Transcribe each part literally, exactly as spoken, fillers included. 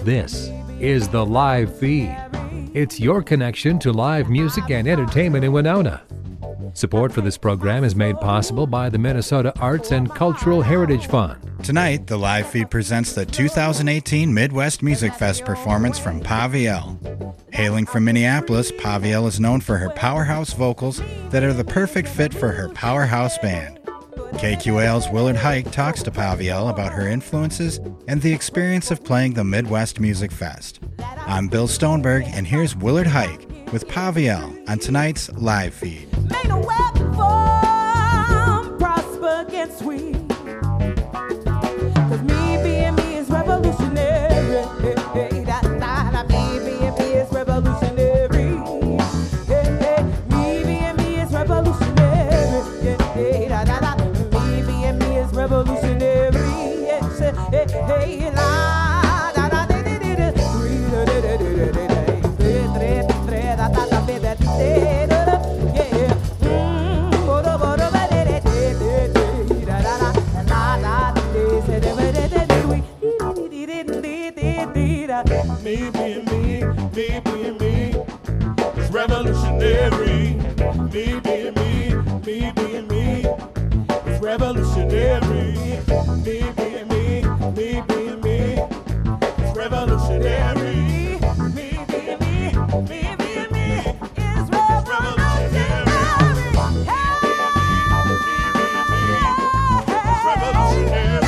This is the live feed. It's your connection to live music and entertainment in Winona. Support for this program is made possible by the Minnesota Arts and Cultural Heritage Fund. Tonight, the live feed presents the two thousand eighteen Midwest Music Fest performance from Paviel. Hailing from Minneapolis, Paviel is known for her powerhouse vocals that are the perfect fit for her powerhouse band. K Q A L's Willard Hike talks to Paviel about her influences and the experience of playing the Midwest Music Fest. I'm Bill Stoneberg, and here's Willard Hike with Paviel on tonight's live feed. May no weapon form prosper against we. Cause me being me is revolutionary. Hey, that, that, me being me is revolutionary. Hey, hey, me being me is revolutionary. Hey, that, that, me being me is revolutionary. Yes, hey, hey, la, da, da, da, da, da, da, da, da, da, da, Me being me, me being me, it's revolutionary. Me being me, me being me, it's revolutionary. Me being me, me being me, it's revolutionary. Me being me, me being me, it's revolutionary. It's revolutionary.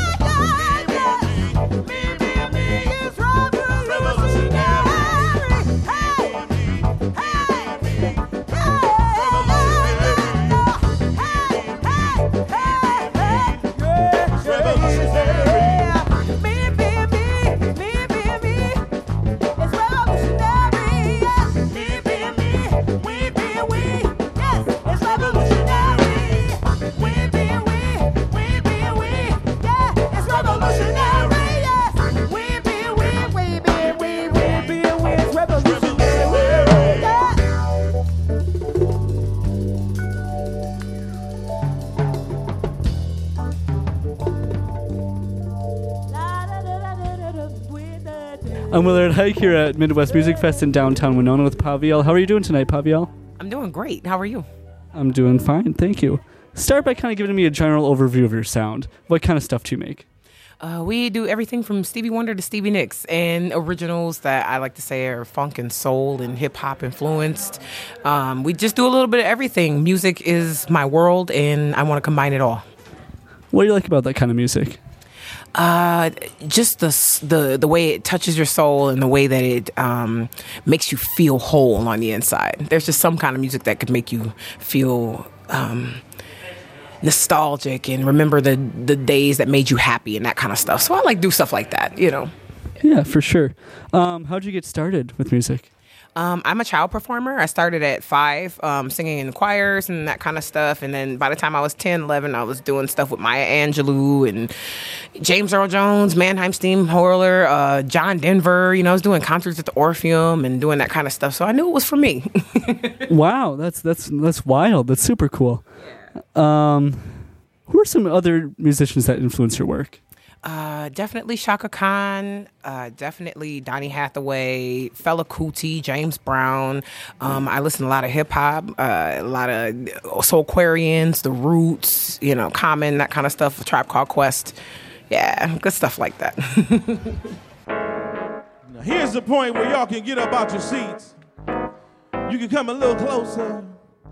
I'm Willard Hike here at Midwest Music Fest in downtown Winona with Paviel. How are you doing tonight, Paviel? I'm doing great. How are you? I'm doing fine, thank you. Start by kind of giving me a general overview of your sound. What kind of stuff do you make? Uh, we do everything from Stevie Wonder to Stevie Nicks, and originals that I like to say are funk and soul and hip-hop influenced. Um, we just do a little bit of everything. Music is my world, and I want to combine it all. What do you like about that kind of music? Uh, just the the the way it touches your soul and the way that it um, makes you feel whole on the inside. There's just some kind of music that could make you feel um, nostalgic and remember the the days that made you happy and that kind of stuff. So I like to do stuff like that, you know. Yeah, for sure. Um, how'd you get started with music? Um, I'm a child performer. I started at five, um, singing in choirs and that kind of stuff. And then by the time I was ten, eleven, I was doing stuff with Maya Angelou and James Earl Jones, Mannheim Steamroller, uh, John Denver. You know, I was doing concerts at the Orpheum and doing that kind of stuff. So I knew it was for me. Wow, that's that's that's wild. That's super cool. Yeah. Um, who are some other musicians that influence your work? Uh, definitely Shaka Khan, uh, definitely Donny Hathaway, Fela Kuti, James Brown. Um, I listen to a lot of hip hop, uh, a lot of Soulquarians, The Roots, you know, Common, that kind of stuff, A Tribe Called Quest. Yeah, good stuff like that. Now here's the point where y'all can get up out your seats. You can come a little closer,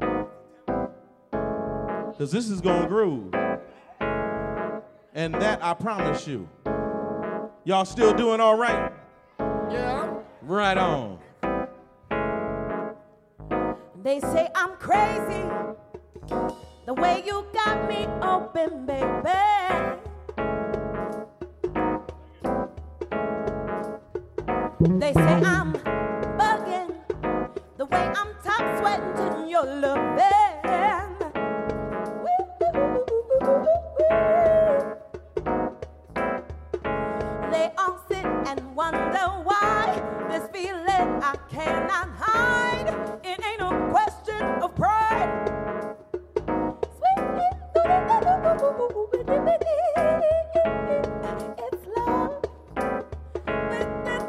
because this is going to groove. And that I promise you. Y'all still doing all right? Yeah. Right on. They say I'm crazy, the way you got me open, baby. They say I'm bugging, the way I'm top sweating to your loving. They all sit and wonder why this feeling I cannot hide. It ain't no question of pride. It's love with this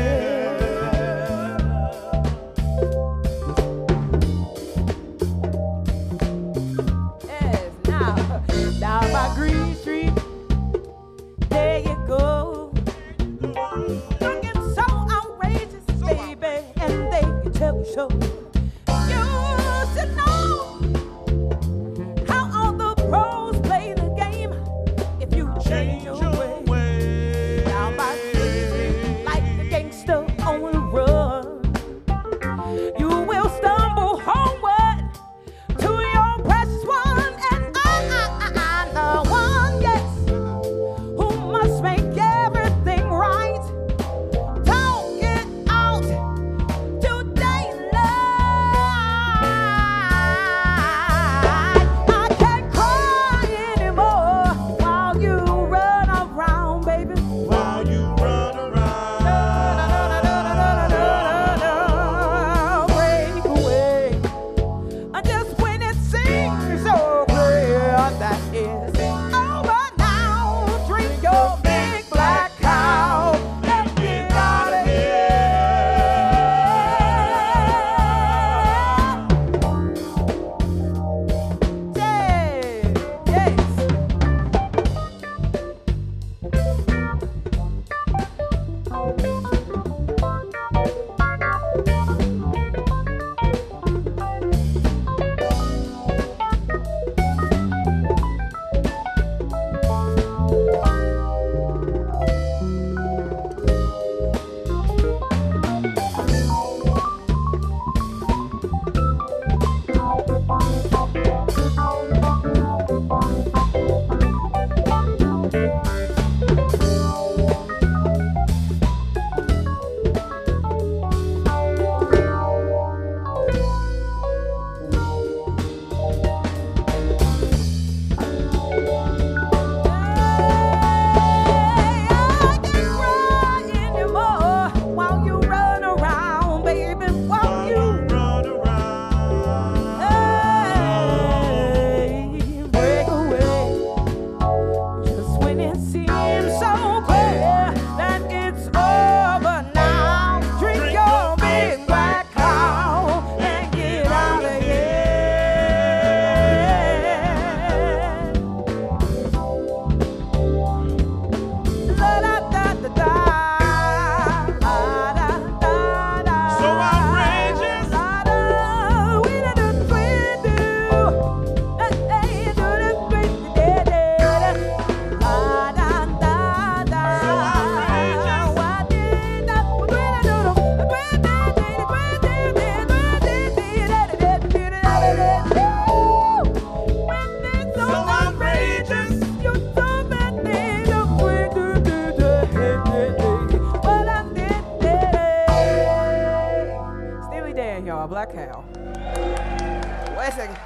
Wait a second.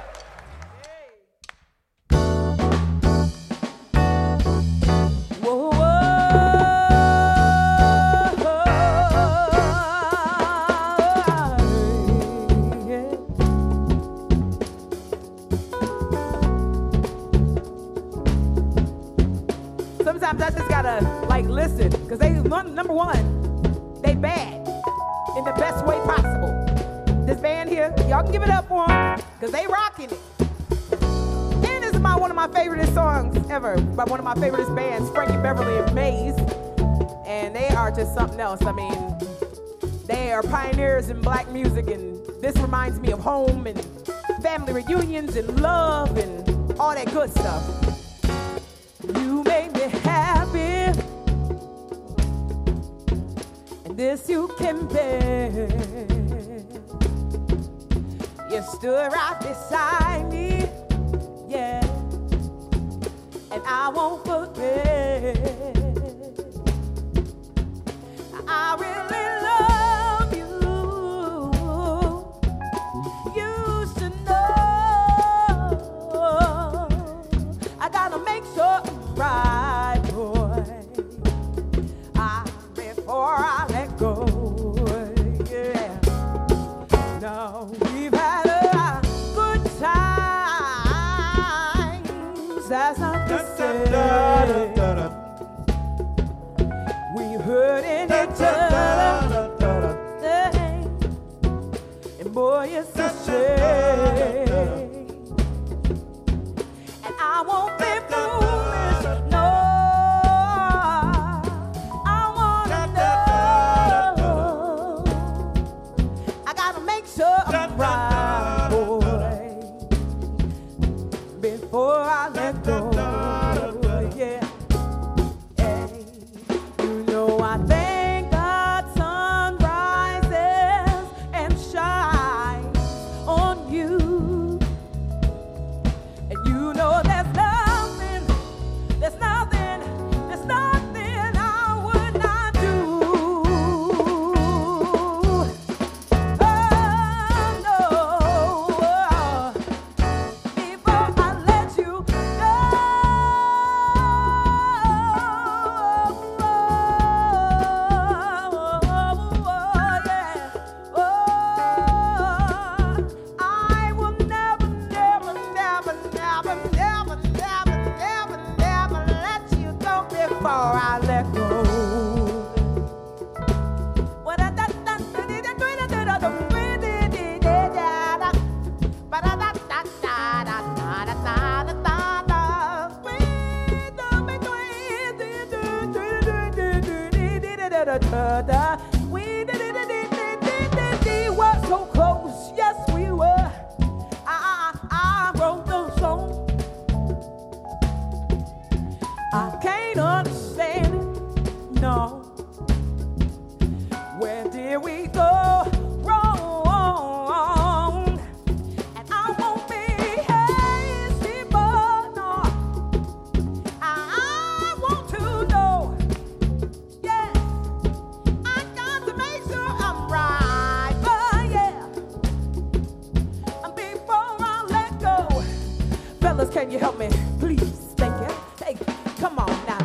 Whoa, whoa, yeah. Sometimes I just gotta like listen, cause they one, number one, they bad in the best way possible. This band here, y'all can give it up for them, cause they rocking it. And this is my one of my favorite songs ever by one of my favorite bands, Frankie Beverly and Maze, and they are just something else. I mean, they are pioneers in black music, and this reminds me of home and family reunions and love and all that good stuff. You made me happy, and this you can bear. You stood right beside me, yeah, and I won't forget. I really love you. You should know. I gotta make sure I'm right, boy. I, before I let go, yeah. No, we've had a good times. That's not to say we hurting each other, and boy, it's a shame. And I won't be foolish, no. I wanna know. I gotta make sure I'm right, boy, before I let go. Yeah. Hey. You know I thank God sun rises and shines on you. And you know there's nothing, there's nothing, there's nothing I would not do. Oh no, before I let you go. Oh, yeah. Oh, I will never, never, never, never, never, never, never, never let you go before I let go. We were so close, yes we were. I, I, I wrote the song. I can't understand it, no. Where did we go wrong? And I won't be hasty, but no, I, I want to know. Yeah, I got to make sure I'm right, but yeah, before I let go. Fellas, can you help me, please? Thank you. Hey, come on now.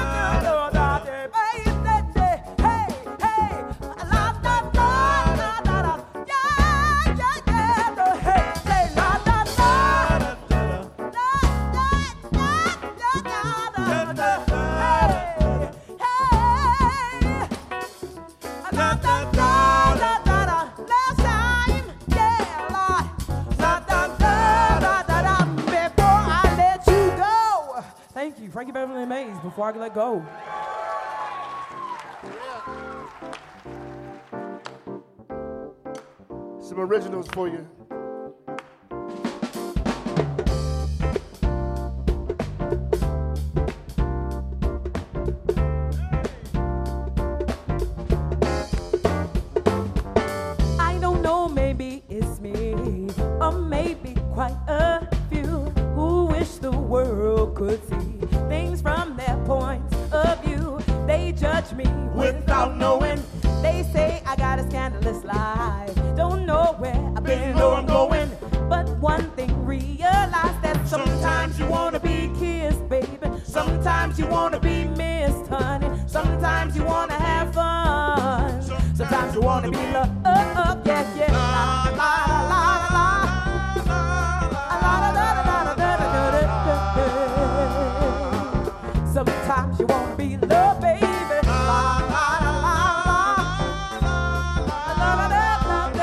Hey, hey, la, la, la, la, la. Beverly Mays before I let go. Some originals for you. I don't know, maybe it's me, or maybe quite a few who wish the world could see things from their points of view. They judge me without knowing. They say I got a scandalous life. Don't know where I've been or I'm going. But one thing, realize that sometimes you wanna be kissed, baby. Sometimes you wanna be missed, honey. Sometimes you wanna have fun. Sometimes you wanna be loved, yeah, yeah. La la la la la. La la la la la la. Sometimes you wanna be loved, baby. La la la la la. La la la la la.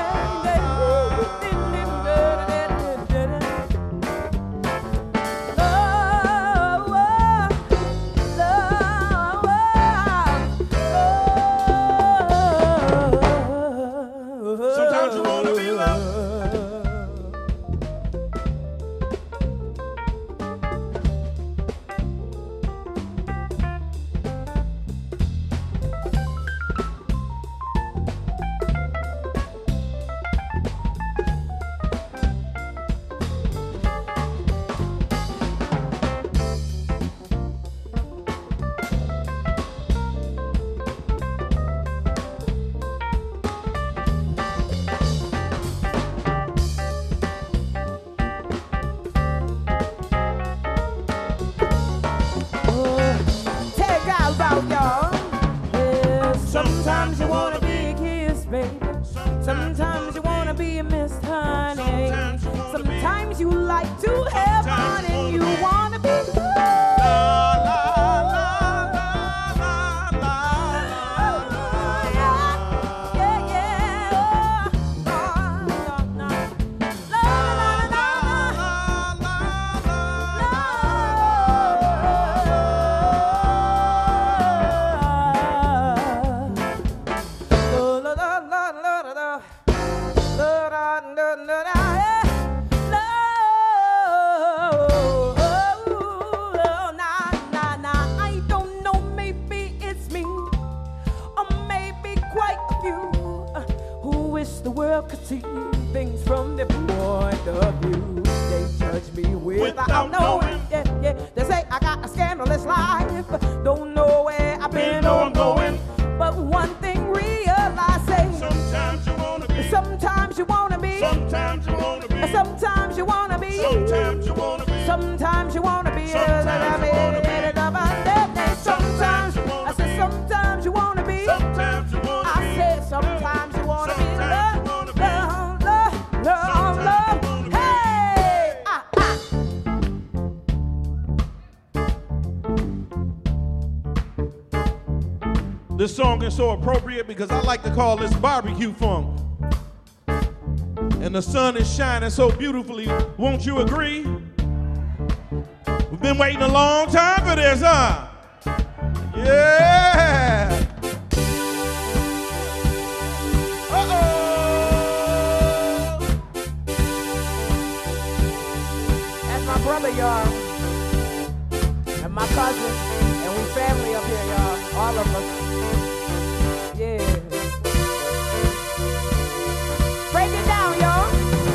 Sometimes you wanna be loved. Take out about y'all. Yeah, sometimes you wanna be kissed, baby. Sometimes you wanna be missed, honey. Sometimes you like to have fun and you wanna be loved. Yeah, yeah. Oh, no, no. La, la, la, la, I don't know, maybe it's me, or maybe quite a few uh, who wish the world could see things from their point of view. They judge me without knowing. Yeah, yeah. They say I got a scandalous life. Don't know where I've been or I'm going. But one thing realize, say, Sometimes you wanna be. sometimes you wanna be. Sometimes you wanna be. Sometimes you wanna be. Sometimes you wanna be. Sometimes you wanna be. Sometimes you wanna be. Sometimes I said sometimes you wanna be. Sometimes you wanna I be. said sometimes you wanna be. Sometimes you Love, wanna be. love, love, love, Sometimes you love. wanna be. Hey, ah, ah. This song is so appropriate because I like to call this barbecue funk. And the sun is shining so beautifully, won't you agree? We've been waiting a long time for this, huh? Yeah! Uh-oh! That's my brother, y'all. And my cousin. And we family up here, y'all. All of us. Yeah. Break it down, y'all.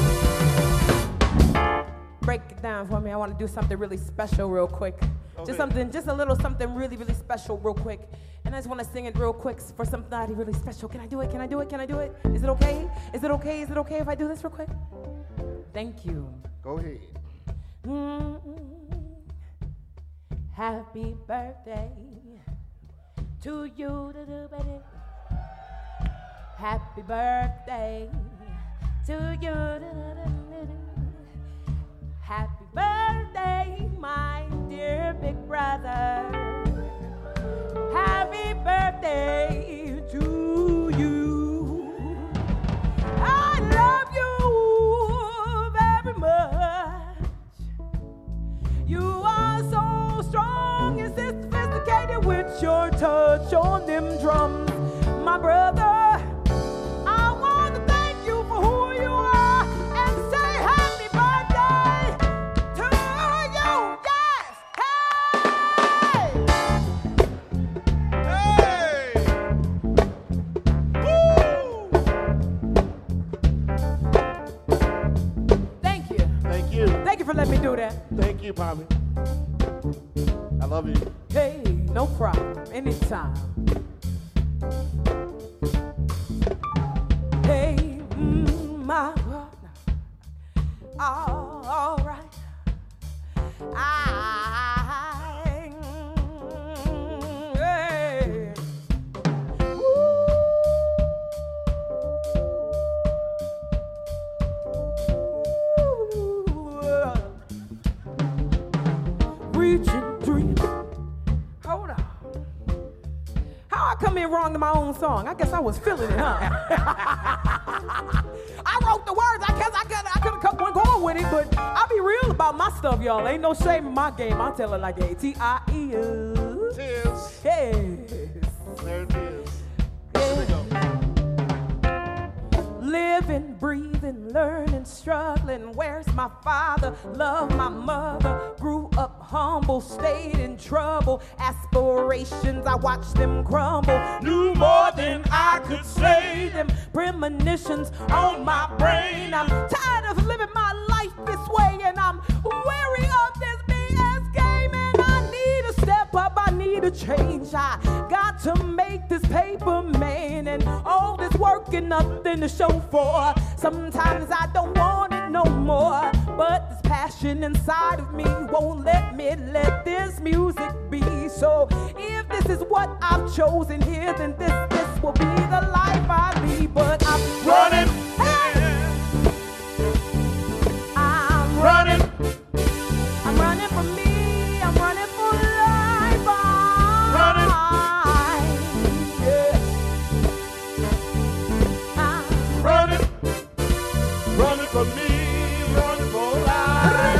Break it down for me. I want to do something really special real quick. Okay. Just something, just a little something really, really special real quick. And I just want to sing it real quick for somebody really special. Can I do it? Can I do it? Can I do it? Is it okay? Is it okay? Is it okay if I do this real quick? Thank you. Go ahead. Mm. Happy birthday to you, da-da-ba-da. Happy birthday to you, da-da-da-da-da. Happy birthday, my dear big brother. Happy birthday to you. I love you very much. You are so strong and for letting me do that. Thank you, Bobby. I love you. Hey, no problem. Anytime. Hey, mm, my all, all right. I, mm, hey. Ooh. Reaching, dreaming. Hold on. How I come in wrong to my own song? I guess I was feeling it, huh? I wrote the words. I guess I could I could have kept one going with it, but I'll be real about my stuff, y'all. Ain't no shame in my game. I'll tell it like A T I E S. Cheers. Yes. There it is. Yeah. Here we go. Living, breathing, learning, struggling. Where's my father? Love my mother. Grew up humble, stayed in trouble. Aspirations, I watched them crumble. Knew more than I could say. Them premonitions on my brain. I'm tired of living my life this way, and I'm weary of this B S game. And I need to step up. I need a change. I got to make this paper, man, and all this work and nothing to show for. Sometimes I don't want it no more, but this passion inside of me won't let me let this music be. So if this is what I've chosen here, then this this will be the life I lead. But I'm running. Hey! I'm Running. I'm running for me. I'm running for life. I'm Running. yeah. I'm Running. Running for me. Running for life.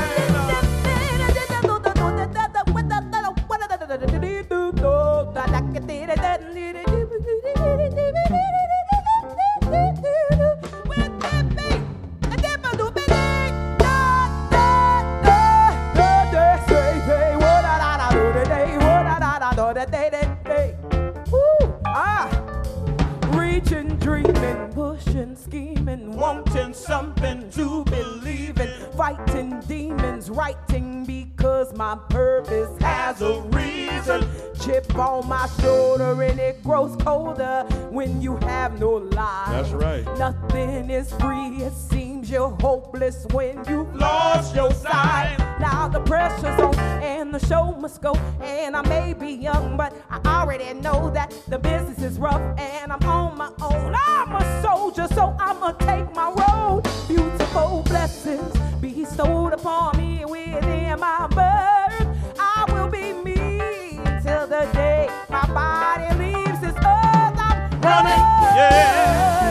Reaching, dreaming, pushing, scheming, wanting something to believe in, fighting demons, writing because my purpose has a reason. Chip on my shoulder and it grows colder when you have no life. That's right. Nothing is free. It seems you're hopeless when you've lost your sight. Now the pressure's on and the show must go. And I may be young, but I already know that the business is rough and I'm on my own. I'm a soldier, so I'ma take my road. Beautiful blessings bestowed upon me within my birth. I will be me till the day my body leaves this earth. I'm Running. Yeah.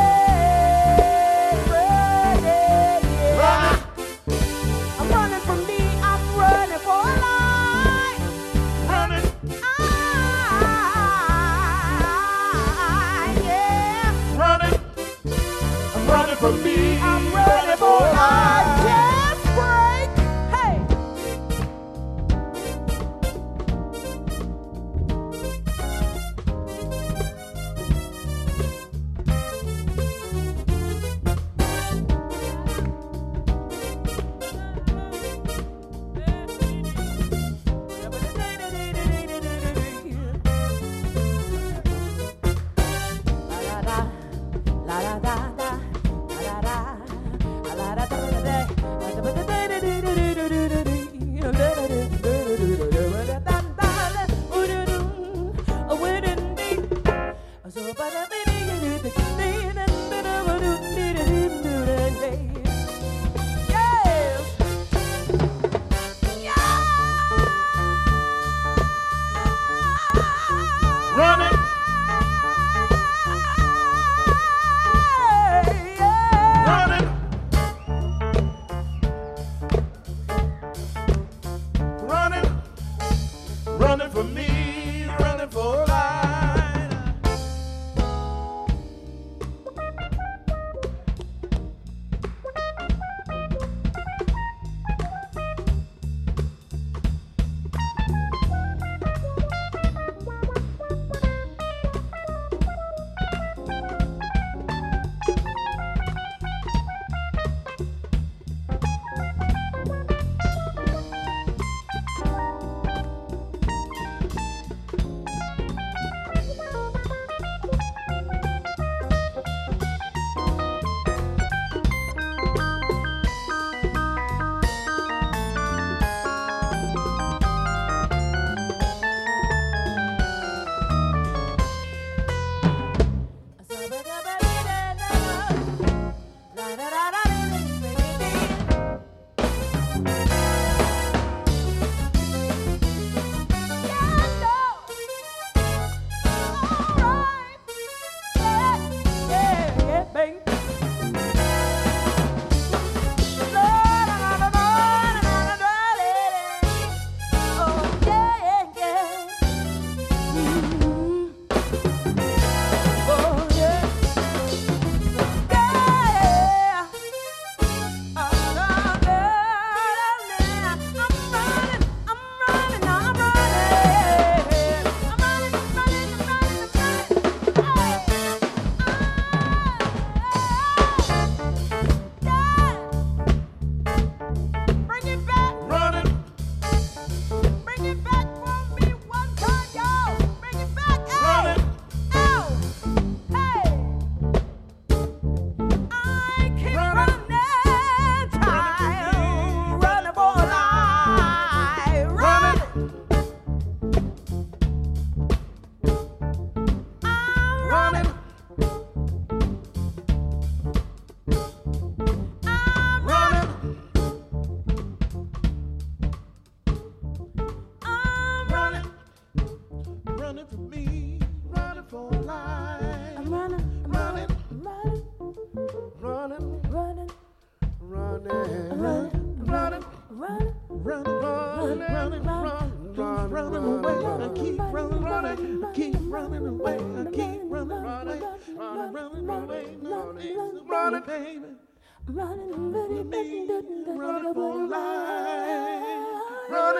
running, running, yeah. Running. I'm running for me. I'm running for life. Running. I, yeah. Running. I'm running for me. I'm running for life. Just break. Hey. La da da, la da da da, la da da, la da da. running, baby. Running, running, running, Running for life. Running.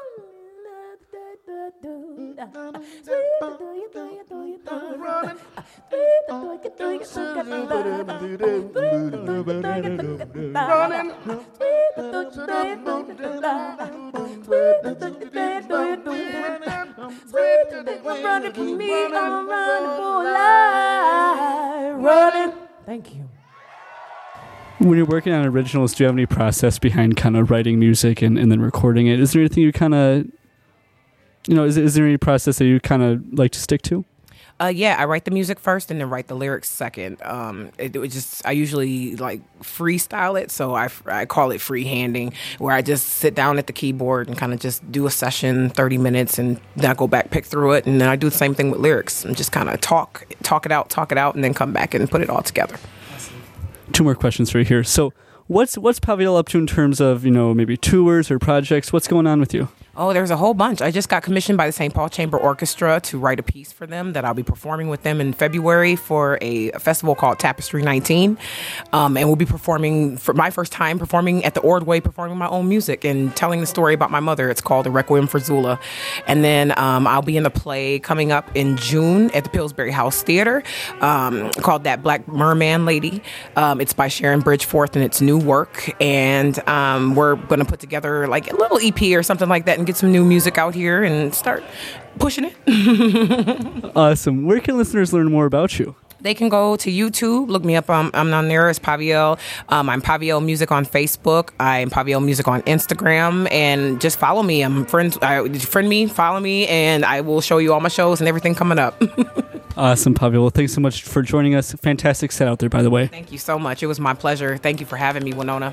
Running for me, I'm running for life. Running. Thank you. When you're working on originals, do you have any process behind kind of writing music and, and then recording it? Is there anything you kind of, you know, is, is there any process that you kind of like to stick to? Uh, yeah, I write the music first and then write the lyrics second. Um, it, it was just I usually like freestyle it, so I, I call it freehanding, where I just sit down at the keyboard and kind of just do a session, thirty minutes, and then I go back, pick through it, and then I do the same thing with lyrics and just kind of talk, talk it out, talk it out, and then come back and put it all together. Two more questions for you here. So, what's what's Paviel up to in terms of, you know, maybe tours or projects? What's going on with you? Oh, there's a whole bunch. I just got commissioned by the Saint Paul Chamber Orchestra to write a piece for them that I'll be performing with them in February for a, a festival called Tapestry nineteen. Um, and we'll be performing, for my first time, performing at the Ordway, performing my own music and telling the story about my mother. It's called The Requiem for Zula. And then um, I'll be in the play coming up in June at the Pillsbury House Theater um, called That Black Merman Lady. Um, it's by Sharon Bridgeforth and it's new work. And um, we're going to put together like a little E P or something like that and get some new music out here and start pushing it. Awesome. Where can listeners learn more about you? They can go to YouTube, look me up. Um, I'm on there as Paviel. Um, I'm Paviel Music on Facebook. I'm Paviel Music on Instagram, and just follow me. I'm friends. I, friend me, follow me, and I will show you all my shows and everything coming up. Awesome, Paviel. Well, thanks so much for joining us. Fantastic set out there, by the way. Thank you so much. It was my pleasure. Thank you for having me, Winona.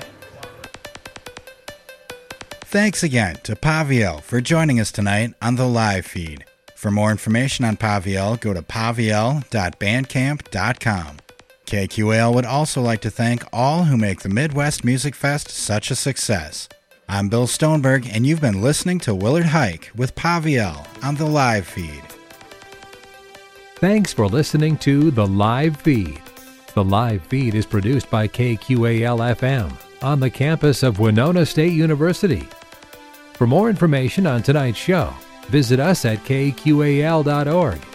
Thanks again to Paviel for joining us tonight on the live feed. For more information on Paviel, go to paviel dot bandcamp dot com. K Q A L would also like to thank all who make the Midwest Music Fest such a success. I'm Bill Stoneberg, and you've been listening to Willard Hike with Paviel on the live feed. Thanks for listening to The Live Feed. The Live Feed is produced by K Q A L F M on the campus of Winona State University. For more information on tonight's show, visit us at K Q A L dot org.